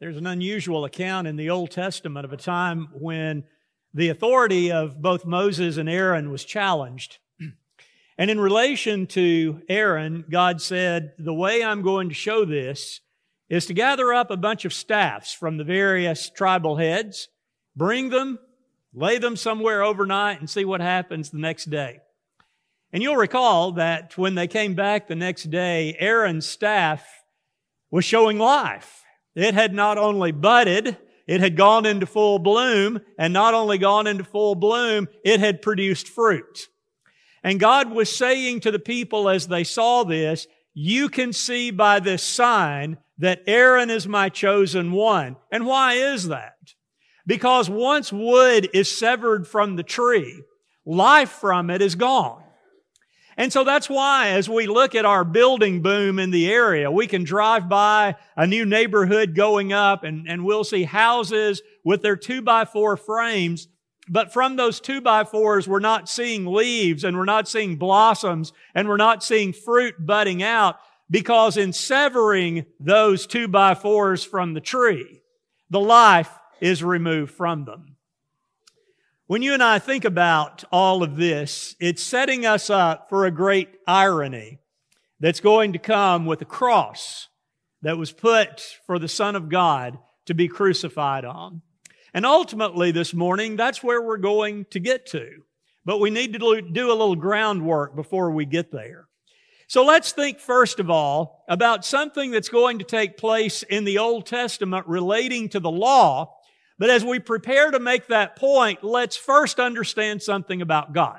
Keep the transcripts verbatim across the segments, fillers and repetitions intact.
There's an unusual account in the Old Testament of a time when the authority of both Moses and Aaron was challenged. And in relation to Aaron, God said, the way I'm going to show this is to gather up a bunch of staffs from the various tribal heads, bring them, lay them somewhere overnight, and see what happens the next day. And you'll recall that when they came back the next day, Aaron's staff was showing life. It had not only budded, it had gone into full bloom, and not only gone into full bloom, it had produced fruit. And God was saying to the people as they saw this, you can see by this sign that Aaron is my chosen one. And why is that? Because once wood is severed from the tree, life from it is gone. And so that's why as we look at our building boom in the area, we can drive by a new neighborhood going up and, and we'll see houses with their two by four frames. But from those two by fours, we're not seeing leaves and we're not seeing blossoms and we're not seeing fruit budding out because in severing those two by fours from the tree, the life is removed from them. When you and I think about all of this, it's setting us up for a great irony that's going to come with a cross that was put for the Son of God to be crucified on. And ultimately this morning, that's where we're going to get to. But we need to do a little groundwork before we get there. So let's think first of all about something that's going to take place in the Old Testament relating to the law. But as we prepare to make that point, let's first understand something about God.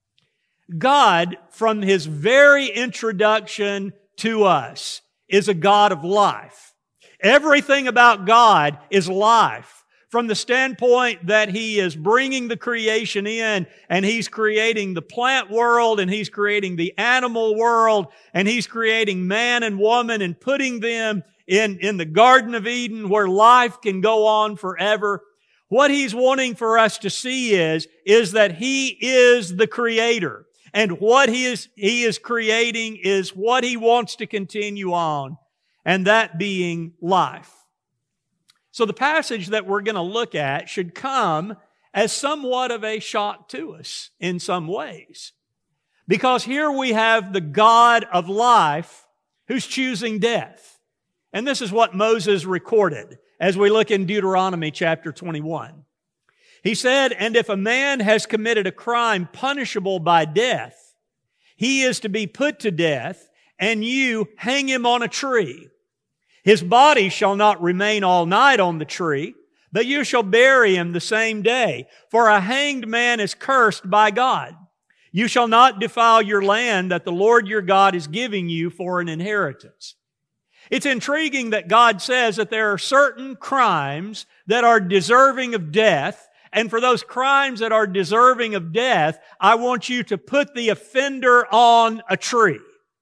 God, from His very introduction to us, is a God of life. Everything about God is life. From the standpoint that He is bringing the creation in and He's creating the plant world and He's creating the animal world and He's creating man and woman and putting them in, in the Garden of Eden where life can go on forever. What He's wanting for us to see is, is that He is the Creator. And what He is, He is creating is what He wants to continue on, and that being life. So the passage that we're going to look at should come as somewhat of a shock to us in some ways. Because here we have the God of life who's choosing death. And this is what Moses recorded as we look in Deuteronomy chapter twenty-one. He said, "And if a man has committed a crime punishable by death, he is to be put to death, and you hang him on a tree. His body shall not remain all night on the tree, but you shall bury him the same day. For a hanged man is cursed by God. You shall not defile your land that the Lord your God is giving you for an inheritance." It's intriguing that God says that there are certain crimes that are deserving of death, and for those crimes that are deserving of death, I want you to put the offender on a tree.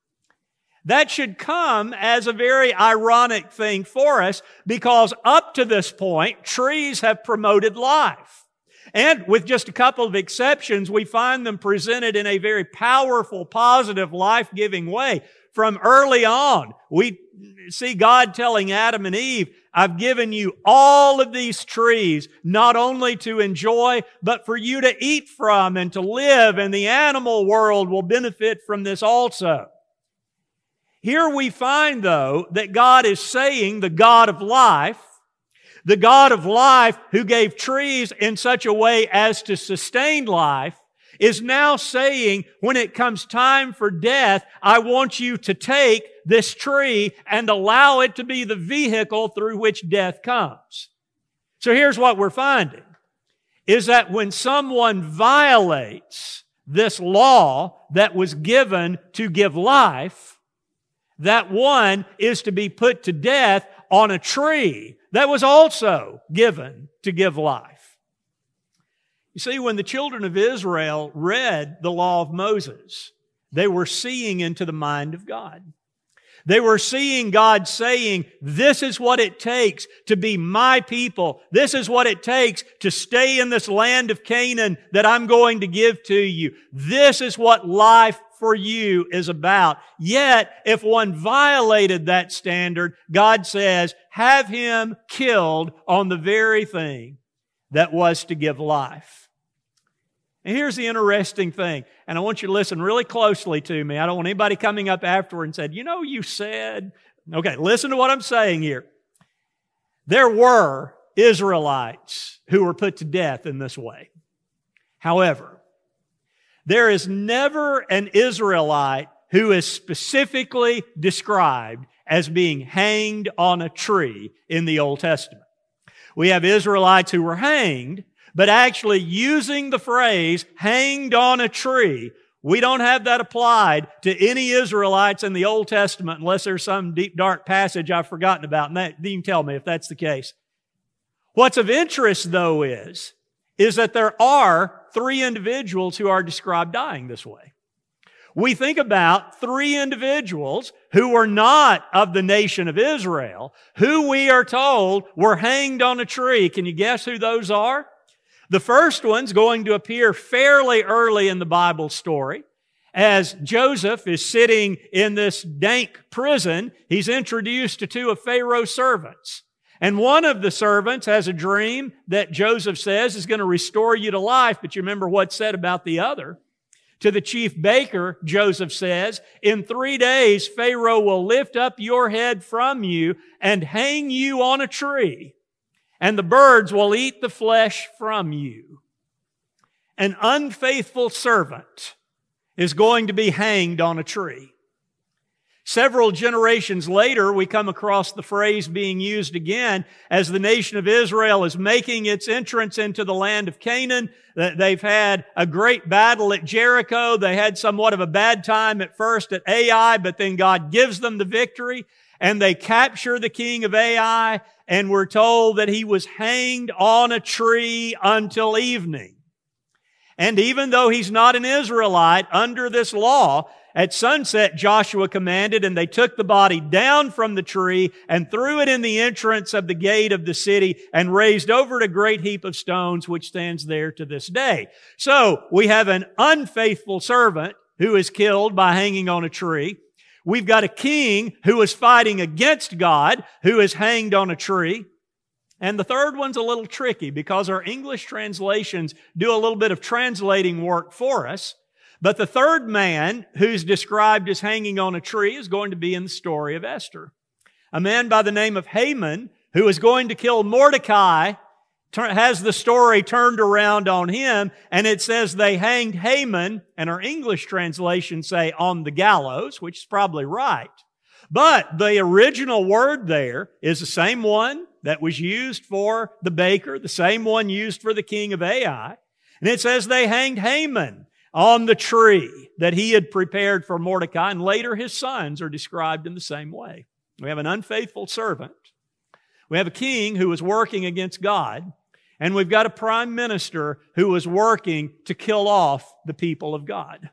That should come as a very ironic thing for us because up to this point, trees have promoted life. And with just a couple of exceptions, we find them presented in a very powerful, positive, life-giving way. From early on, we see God telling Adam and Eve, I've given you all of these trees, not only to enjoy, but for you to eat from and to live, and the animal world will benefit from this also. Here we find, though, that God is saying the God of life, the God of life who gave trees in such a way as to sustain life, is now saying, when it comes time for death, I want you to take this tree and allow it to be the vehicle through which death comes. So here's what we're finding, is that when someone violates this law that was given to give life, that one is to be put to death on a tree that was also given to give life. You see, when the children of Israel read the law of Moses, they were seeing into the mind of God. They were seeing God saying, this is what it takes to be my people. This is what it takes to stay in this land of Canaan that I'm going to give to you. This is what life for you is about. Yet, if one violated that standard, God says, have him killed on the very thing that was to give life. And here's the interesting thing, and I want you to listen really closely to me. I don't want anybody coming up afterward and said, you know, you said... Okay, listen to what I'm saying here. There were Israelites who were put to death in this way. However, there is never an Israelite who is specifically described as being hanged on a tree in the Old Testament. We have Israelites who were hanged, but actually using the phrase hanged on a tree, we don't have that applied to any Israelites in the Old Testament unless there's some deep, dark passage I've forgotten about. And that, you can tell me if that's the case. What's of interest, though, is, is that there are three individuals who are described dying this way. We think about three individuals who were not of the nation of Israel, who we are told were hanged on a tree. Can you guess who those are? The first one's going to appear fairly early in the Bible story. As Joseph is sitting in this dank prison, he's introduced to two of Pharaoh's servants. And one of the servants has a dream that Joseph says is going to restore you to life, but you remember what's said about the other. To the chief baker, Joseph says, in three days Pharaoh will lift up your head from you and hang you on a tree, and the birds will eat the flesh from you. An unfaithful servant is going to be hanged on a tree. Several generations later, we come across the phrase being used again as the nation of Israel is making its entrance into the land of Canaan. They've had a great battle at Jericho. They had somewhat of a bad time at first at Ai, but then God gives them the victory, and they capture the king of Ai, and we're told that he was hanged on a tree until evening. And even though he's not an Israelite, under this law, at sunset Joshua commanded, and they took the body down from the tree and threw it in the entrance of the gate of the city and raised over it a great heap of stones which stands there to this day. So we have an unfaithful servant who is killed by hanging on a tree. We've got a king who is fighting against God, who is hanged on a tree. And the third one's a little tricky because our English translations do a little bit of translating work for us. But the third man who's described as hanging on a tree is going to be in the story of Esther. A man by the name of Haman, who is going to kill Mordecai, has the story turned around on him, and it says they hanged Haman, and our English translations say on the gallows, which is probably right. But the original word there is the same one that was used for the baker, the same one used for the king of Ai. And it says they hanged Haman on the tree that he had prepared for Mordecai, and later his sons are described in the same way. We have an unfaithful servant. We have a king who is working against God. And we've got a prime minister who is working to kill off the people of God.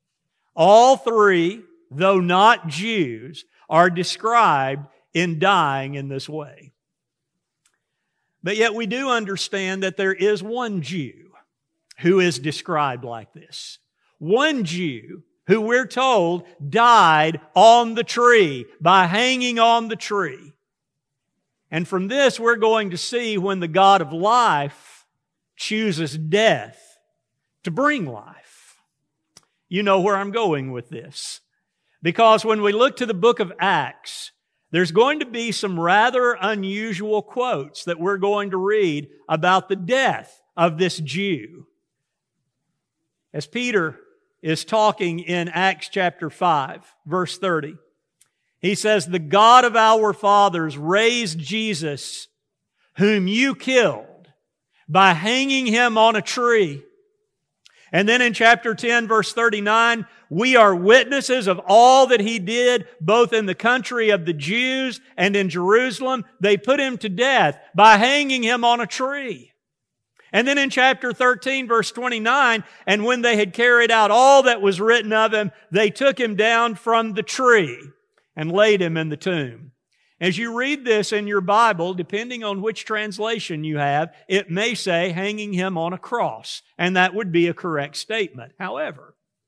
All three, though not Jews, are described in dying in this way. But yet we do understand that there is one Jew who is described like this. One Jew who we're told died on the tree, by hanging on the tree. And from this, we're going to see when the God of life chooses death to bring life. You know where I'm going with this. Because when we look to the book of Acts, there's going to be some rather unusual quotes that we're going to read about the death of this Jew. As Peter is talking in Acts chapter five, verse thirty, he says, the God of our fathers raised Jesus, whom you killed, by hanging Him on a tree. And then in chapter ten, verse thirty-nine, we are witnesses of all that He did, both in the country of the Jews and in Jerusalem. They put Him to death by hanging Him on a tree. And then in chapter thirteen, verse twenty-nine, and when they had carried out all that was written of Him, they took Him down from the tree and laid Him in the tomb. As you read this in your Bible, depending on which translation you have, it may say hanging Him on a cross, and that would be a correct statement. However,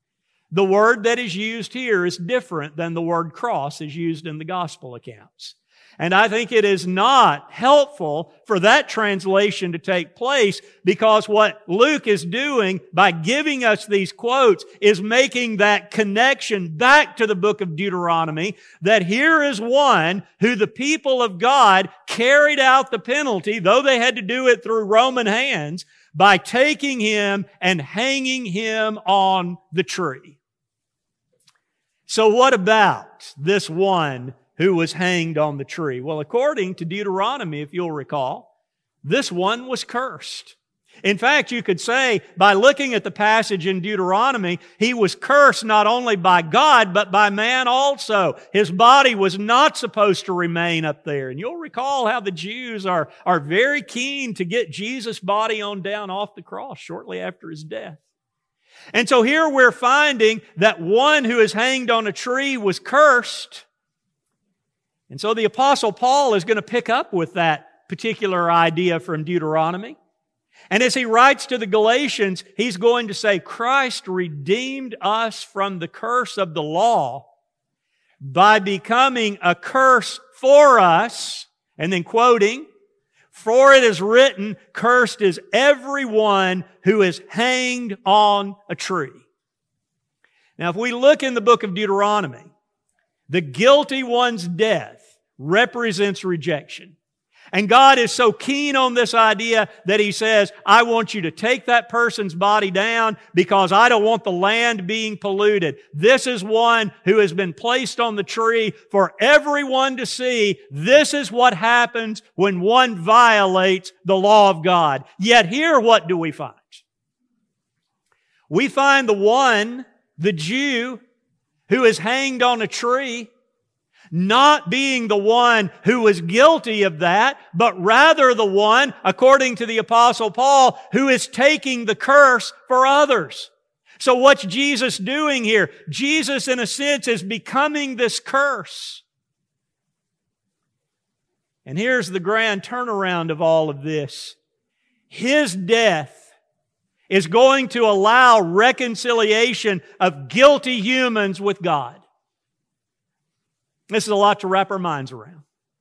The word that is used here is different than the word cross is used in the gospel accounts. And I think it is not helpful for that translation to take place, because what Luke is doing by giving us these quotes is making that connection back to the book of Deuteronomy, that here is one who the people of God carried out the penalty, though they had to do it through Roman hands, by taking him and hanging him on the tree. So what about this one who was hanged on the tree? Well, according to Deuteronomy, if you'll recall, this one was cursed. In fact, you could say, by looking at the passage in Deuteronomy, he was cursed not only by God, but by man also. His body was not supposed to remain up there. And you'll recall how the Jews are, are very keen to get Jesus' body on down off the cross shortly after his death. And so here we're finding that one who is hanged on a tree was cursed. And so the Apostle Paul is going to pick up with that particular idea from Deuteronomy. And as he writes to the Galatians, he's going to say, Christ redeemed us from the curse of the law by becoming a curse for us. And then quoting, for it is written, cursed is everyone who is hanged on a tree. Now, if we look in the book of Deuteronomy, the guilty one's death represents rejection. And God is so keen on this idea that He says, I want you to take that person's body down because I don't want the land being polluted. This is one who has been placed on the tree for everyone to see. This is what happens when one violates the law of God. Yet here, what do we find? We find the one, the Jew, who is hanged on a tree, not being the one who was guilty of that, but rather the one, according to the Apostle Paul, who is taking the curse for others. So what's Jesus doing here? Jesus, in a sense, is becoming this curse. And here's the grand turnaround of all of this. His death is going to allow reconciliation of guilty humans with God. This is a lot to wrap our minds around.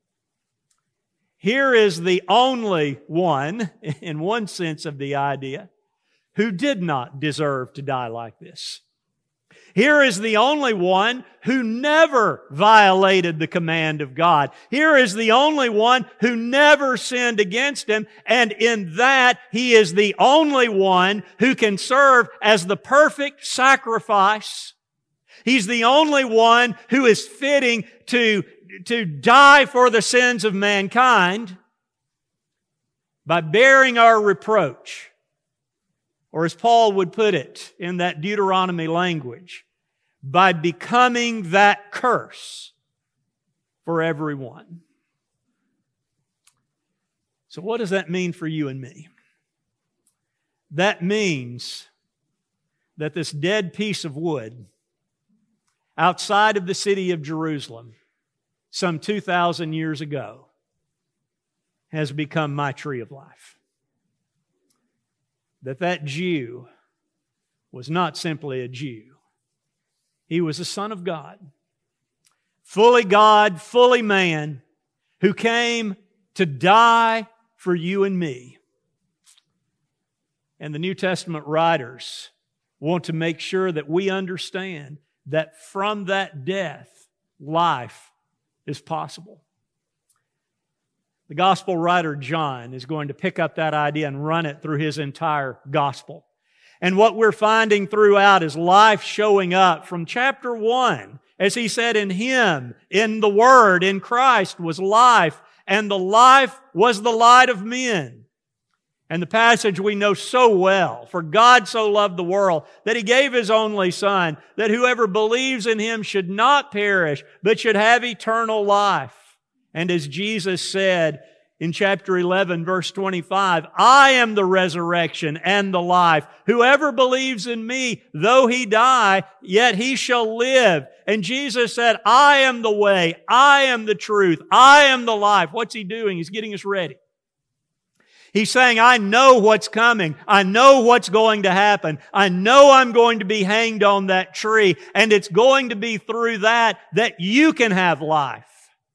Here is the only one, in one sense of the idea, who did not deserve to die like this. Here is the only one who never violated the command of God. Here is the only one who never sinned against Him, and in that He is the only one who can serve as the perfect sacrifice. He's the only one who is fitting to, to die for the sins of mankind by bearing our reproach. Or as Paul would put it in that Deuteronomy language, by becoming that curse for everyone. So what does that mean for you and me? That means that this dead piece of wood outside of the city of Jerusalem, some two thousand years ago, has become my tree of life. That that Jew was not simply a Jew. He was a Son of God, fully God, fully man, who came to die for you and me. And the New Testament writers want to make sure that we understand that from that death, life is possible. The gospel writer John is going to pick up that idea and run it through his entire gospel. And what we're finding throughout is life showing up from chapter one. As he said, in Him, in the Word, in Christ was life, and the life was the light of men. And the passage we know so well, for God so loved the world that He gave His only Son, that whoever believes in Him should not perish, but should have eternal life. And as Jesus said in chapter eleven, verse twenty-five, I am the resurrection and the life. Whoever believes in Me, though he die, yet he shall live. And Jesus said, I am the way, I am the truth, I am the life. What's He doing? He's getting us ready. He's saying, I know what's coming. I know what's going to happen. I know I'm going to be hanged on that tree, and it's going to be through that that you can have life.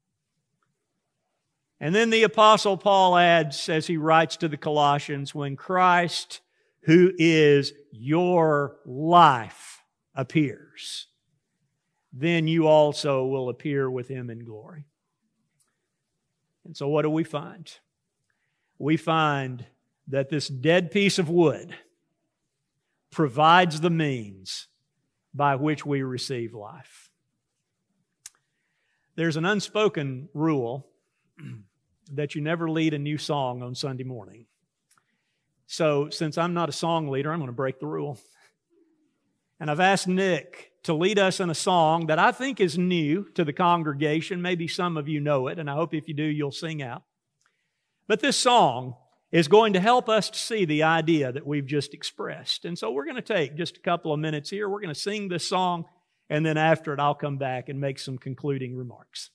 And then the Apostle Paul adds, as he writes to the Colossians, when Christ, who is your life, appears, then you also will appear with Him in glory. And so what do we find? We find that this dead piece of wood provides the means by which we receive life. There's an unspoken rule that you never lead a new song on Sunday morning. So since I'm not a song leader, I'm going to break the rule. And I've asked Nick to lead us in a song that I think is new to the congregation. Maybe some of you know it, and I hope if you do, you'll sing out. But this song is going to help us to see the idea that we've just expressed. And so we're going to take just a couple of minutes here. We're going to sing this song, and then after it, I'll come back and make some concluding remarks.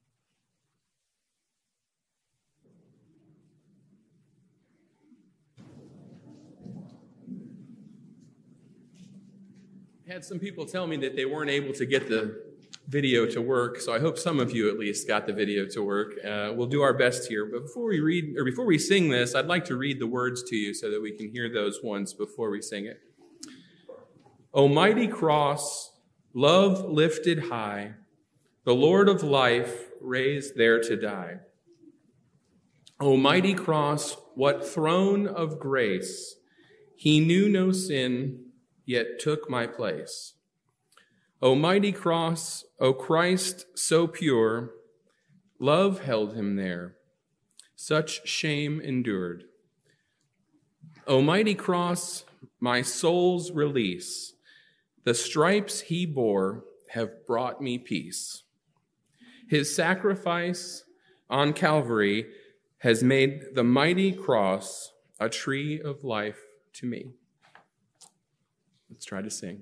I had some people tell me that they weren't able to get the video to work, so I hope some of you at least got the video to work. Uh, we'll do our best here, but before we read or before we sing this, I'd like to read the words to you so that we can hear those once before we sing it. O mighty cross, love lifted high, the Lord of life raised there to die. O mighty cross, what throne of grace! He knew no sin, yet took my place. O mighty cross, O Christ so pure, love held him there, such shame endured. O mighty cross, my soul's release, the stripes he bore have brought me peace. His sacrifice on Calvary has made the mighty cross a tree of life to me. Let's try to sing.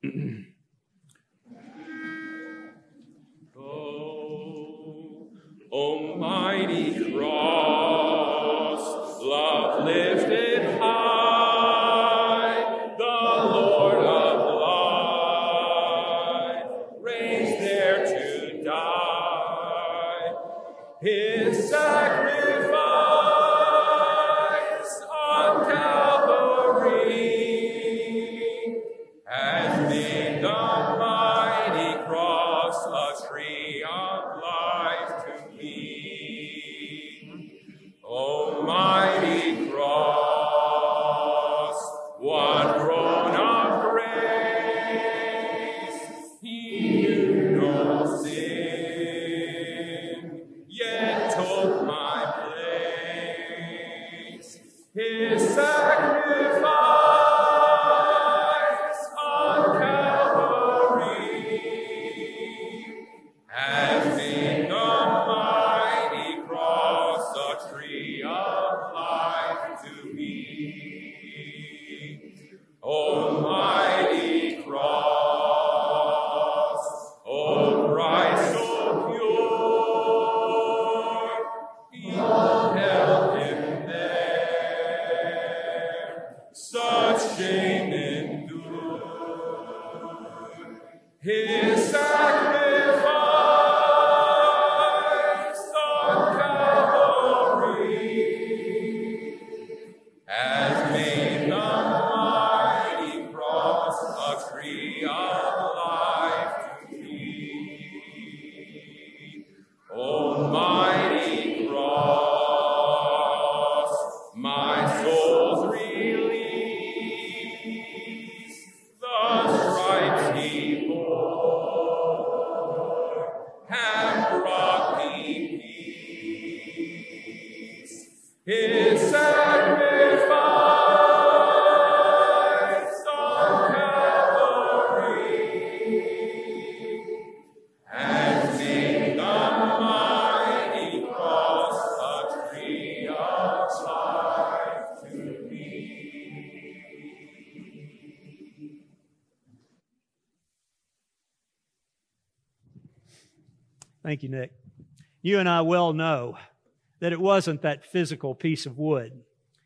Oh, almighty cross, love lifted high, the Lord of life, raised there to die. His sacrifice on Calvary has made the mighty cross a tree of life to me. O mighty cross, what throne of grace! He knew no sin, yet took my place. His sacrifice Thank you, Nick. You and I well know that it wasn't that physical piece of wood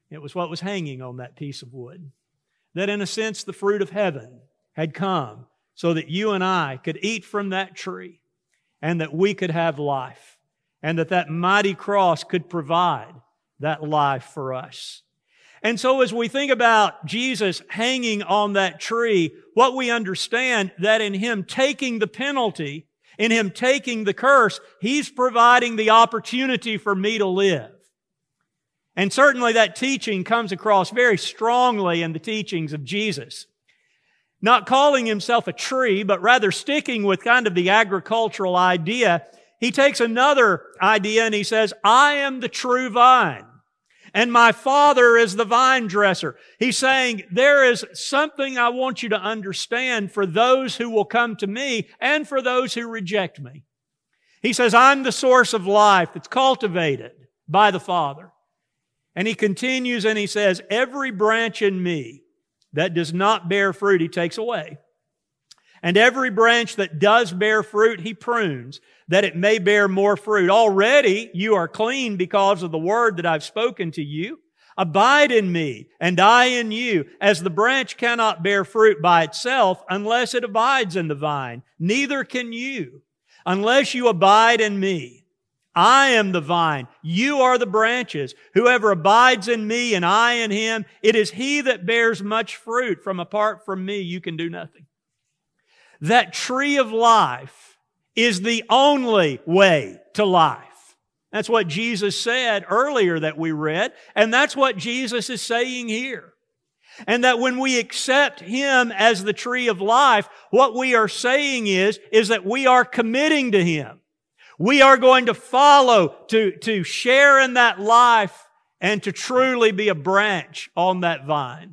It was what was hanging on that piece of wood. That in a sense the fruit of heaven had come so that you and I could eat from that tree and that we could have life and that that mighty cross could provide that life for us. And so as we think about Jesus hanging on that tree, what we understand that in Him taking the penalty, in Him taking the curse, He's providing the opportunity for me to live. And certainly that teaching comes across very strongly in the teachings of Jesus. Not calling Himself a tree, but rather sticking with kind of the agricultural idea, He takes another idea and He says, I am the true vine, and my Father is the vine dresser. He's saying, there is something I want you to understand for those who will come to me and for those who reject me. He says, I'm the source of life that's cultivated by the Father. And He continues and He says, every branch in me that does not bear fruit, He takes away. And every branch that does bear fruit, He prunes, that it may bear more fruit. Already you are clean because of the word that I've spoken to you. Abide in me, and I in you, as the branch cannot bear fruit by itself unless it abides in the vine. Neither can you, unless you abide in me. I am the vine, you are the branches. Whoever abides in me and I in him, it is he that bears much fruit. From apart from me, you can do nothing. That tree of life is the only way to life. That's what Jesus said earlier that we read, and that's what Jesus is saying here. And that when we accept Him as the tree of life, what we are saying is, is that we are committing to Him. We are going to follow, to, to share in that life, and to truly be a branch on that vine.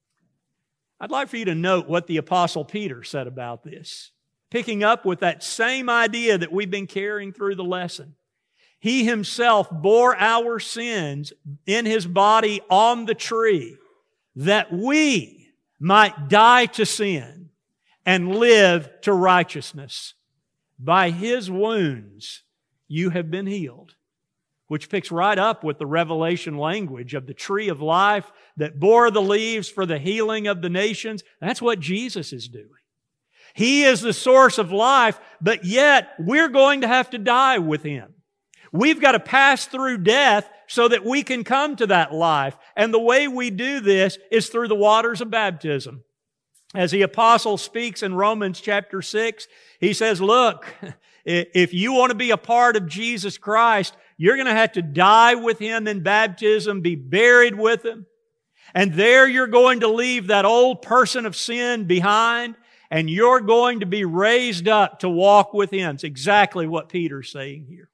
I'd like for you to note what the Apostle Peter said about this. Picking up with that same idea that we've been carrying through the lesson. He Himself bore our sins in His body on the tree, that we might die to sin and live to righteousness. By His wounds you have been healed. Which picks right up with the Revelation language of the tree of life that bore the leaves for the healing of the nations. That's what Jesus is doing. He is the source of life, but yet we're going to have to die with Him. We've got to pass through death so that we can come to that life. And the way we do this is through the waters of baptism. As the apostle speaks in Romans chapter six, he says, look, if you want to be a part of Jesus Christ, you're going to have to die with Him in baptism, be buried with Him. And there you're going to leave that old person of sin behind, and you're going to be raised up to walk with Him. It's exactly what Peter's saying here.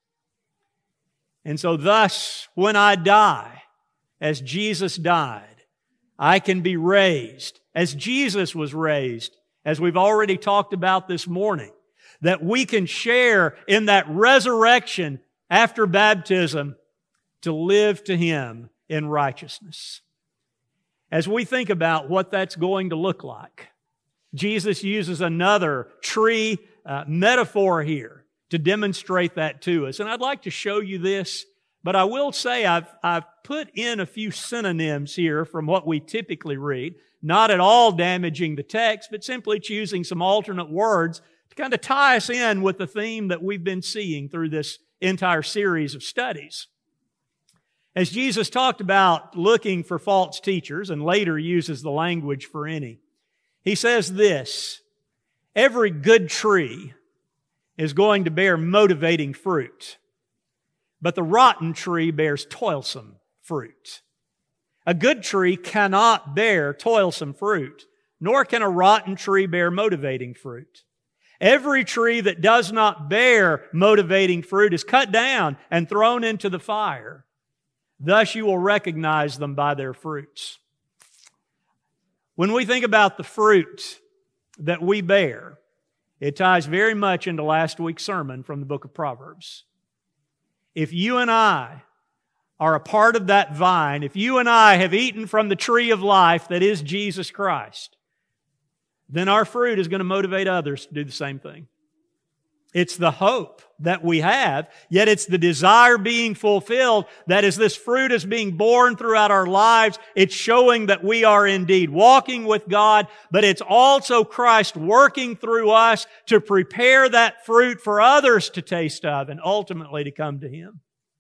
And so thus, when I die, as Jesus died, I can be raised as Jesus was raised, as we've already talked about this morning, that we can share in that resurrection after baptism to live to Him in righteousness. As we think about what that's going to look like, Jesus uses another tree uh, metaphor here to demonstrate that to us. And I'd like to show you this, but I will say I've, I've put in a few synonyms here from what we typically read, not at all damaging the text, but simply choosing some alternate words to kind of tie us in with the theme that we've been seeing through this entire series of studies. As Jesus talked about looking for false teachers and later uses the language for any, He says this, every good tree is going to bear motivating fruit, but the rotten tree bears toilsome fruit. A good tree cannot bear toilsome fruit, nor can a rotten tree bear motivating fruit. Every tree that does not bear motivating fruit is cut down and thrown into the fire. Thus you will recognize them by their fruits. When we think about the fruit that we bear, it ties very much into last week's sermon from the book of Proverbs. If you and I are a part of that vine, if you and I have eaten from the tree of life that is Jesus Christ, then our fruit is going to motivate others to do the same thing. It's the hope that we have, yet it's the desire being fulfilled that as this fruit is being born throughout our lives, it's showing that we are indeed walking with God, but it's also Christ working through us to prepare that fruit for others to taste of and ultimately to come to Him.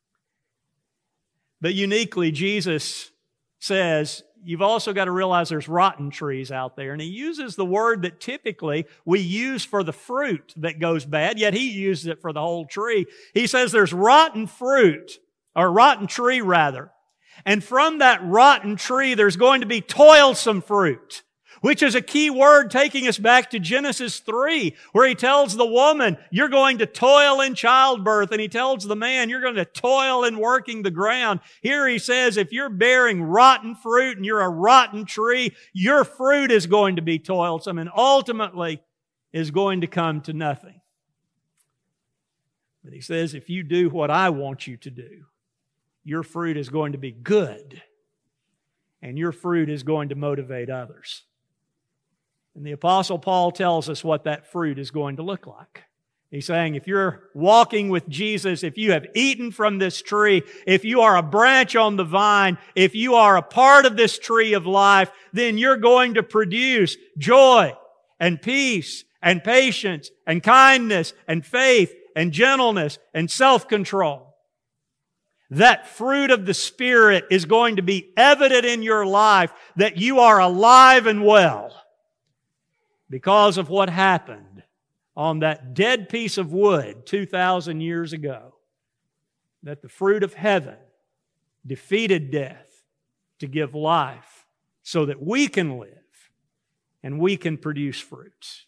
But uniquely, Jesus says, you've also got to realize there's rotten trees out there. And He uses the word that typically we use for the fruit that goes bad, yet He uses it for the whole tree. He says there's rotten fruit, or rotten tree rather. And from that rotten tree, there's going to be toilsome fruit, which is a key word taking us back to Genesis three, where He tells the woman, you're going to toil in childbirth, and He tells the man, you're going to toil in working the ground. Here He says, if you're bearing rotten fruit and you're a rotten tree, your fruit is going to be toilsome and ultimately is going to come to nothing. But He says, if you do what I want you to do, your fruit is going to be good, and your fruit is going to motivate others. And the Apostle Paul tells us what that fruit is going to look like. He's saying, if you're walking with Jesus, if you have eaten from this tree, if you are a branch on the vine, if you are a part of this tree of life, then you're going to produce joy and peace and patience and kindness and faith and gentleness and self-control. That fruit of the Spirit is going to be evident in your life that you are alive and well, because of what happened on that dead piece of wood two thousand years ago. That the fruit of heaven defeated death to give life so that we can live and we can produce fruits.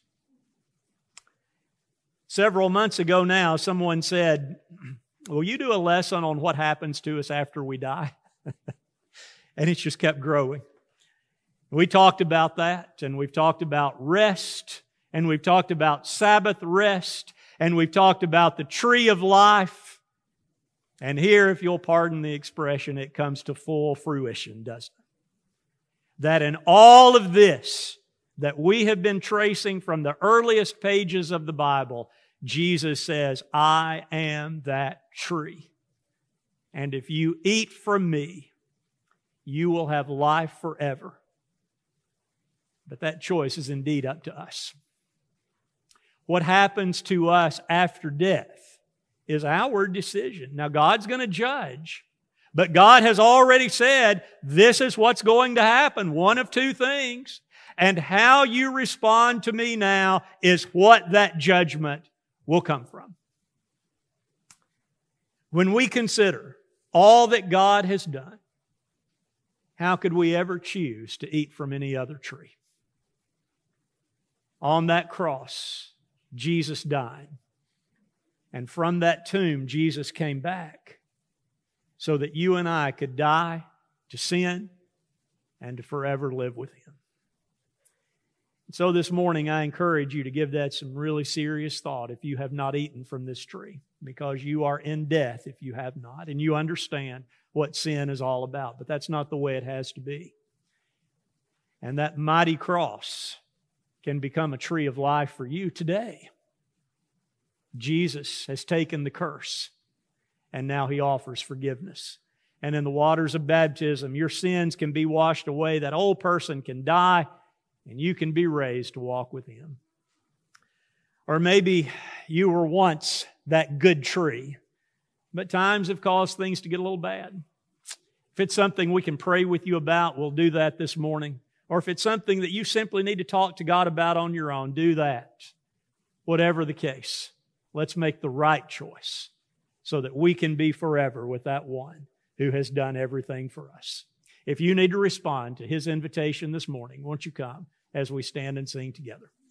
Several months ago now, someone said, will you do a lesson on what happens to us after we die? And it's just kept growing. We talked about that, and we've talked about rest, and we've talked about Sabbath rest, and we've talked about the tree of life. And here, if you'll pardon the expression, it comes to full fruition, doesn't it? That in all of this that we have been tracing from the earliest pages of the Bible, Jesus says, I am that tree. And if you eat from me, you will have life forever. But that choice is indeed up to us. What happens to us after death is our decision. Now, God's going to judge, but God has already said, this is what's going to happen, one of two things. And how you respond to me now is what that judgment will come from. When we consider all that God has done, how could we ever choose to eat from any other tree? On that cross, Jesus died. And from that tomb, Jesus came back so that you and I could die to sin and to forever live with Him. So this morning, I encourage you to give that some really serious thought if you have not eaten from this tree, because you are in death if you have not, and you understand what sin is all about. But that's not the way it has to be. And that mighty cross can become a tree of life for you today. Jesus has taken the curse, and now He offers forgiveness. And in the waters of baptism, your sins can be washed away. That old person can die, and you can be raised to walk with Him. Or maybe you were once that good tree, but times have caused things to get a little bad. If it's something we can pray with you about, we'll do that this morning. Or if it's something that you simply need to talk to God about on your own, do that. Whatever the case, let's make the right choice so that we can be forever with that one who has done everything for us. If you need to respond to His invitation this morning, won't you come as we stand and sing together?